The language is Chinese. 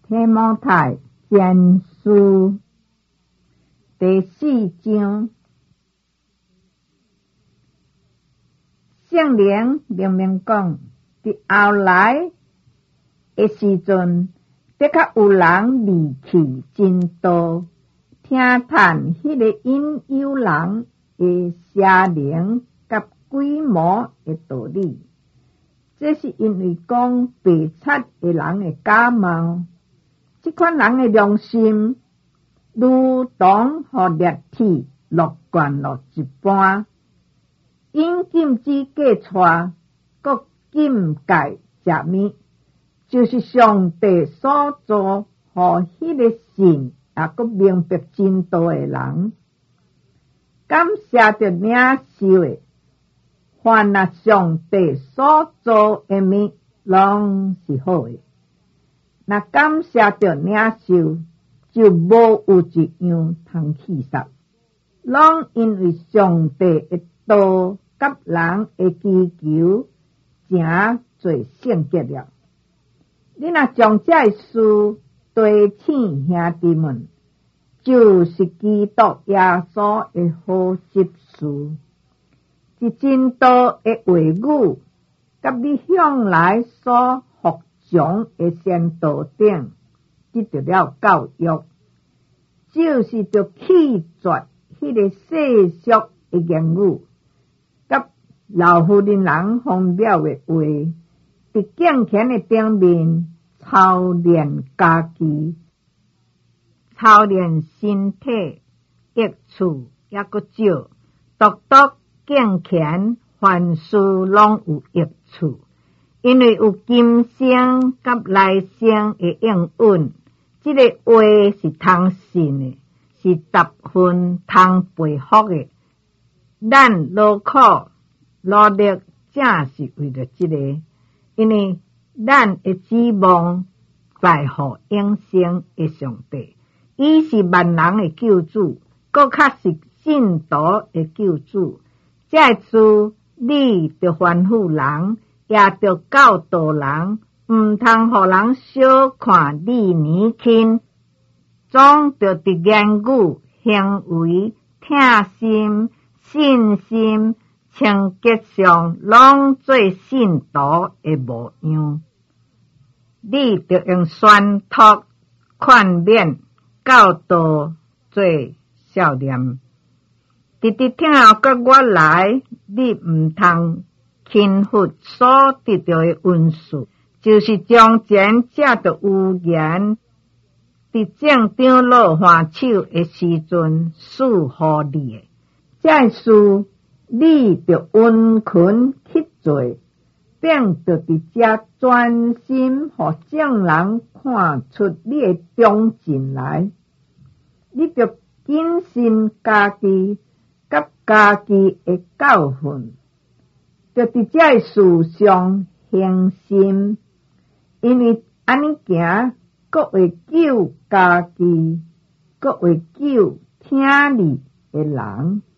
提摩太前书第4章，圣灵明明讲，伫后来的时阵，的确有人离弃真道，听叹迄个引诱人的邪灵甲鬼魔的道理。这是因为讲白贼的人的假冒，这款人的良心如同互热铁落灌落一般，因禁止嫁娶，搁禁戒食物，就是上帝所做互迄个信也搁明白真道的人。感谢着领受的，凡那上帝所做的物，拢是好的。那感谢着领受，就无有一样通气煞，拢因为上帝的道甲人的祈求，诚做圣洁了。你若将这事对请兄弟们，就是基督耶稣的好习事，是真道的话语，甲你向来所服从的先道顶，得到了教育，就是着弃绝迄个世俗的言语，甲老妇人荒谬的话，伫敬虔的顶面操练家己，操练身体，益处也搁少，独独敬虔，凡事拢有益处，因为有今生甲来生的应允。这个话是通信的，是十分通培福的。咱劳苦努力，正是为了这个，因为咱的指望在乎永生的上帝，伊是万人的救主，搁较是信徒的救主。这次你着吩咐人，也着教导人，毋通互人小看你年轻，总着伫言语、行为、听心、信心、清洁上，拢做信徒的模样。你着用宣读、劝勉、教导做少年。直直听后甲我来，你毋通轻忽所得到的恩赐，就是从前这着有言，伫正场落换手的时阵，赐互你的。这事你着温勤去做，并着伫遮专心，互众人看出你的忠诚来。你着谨慎家己，甲家己的教训，着伫这事上恒心，因为安尼行，搁会救家己，搁会救听你的人。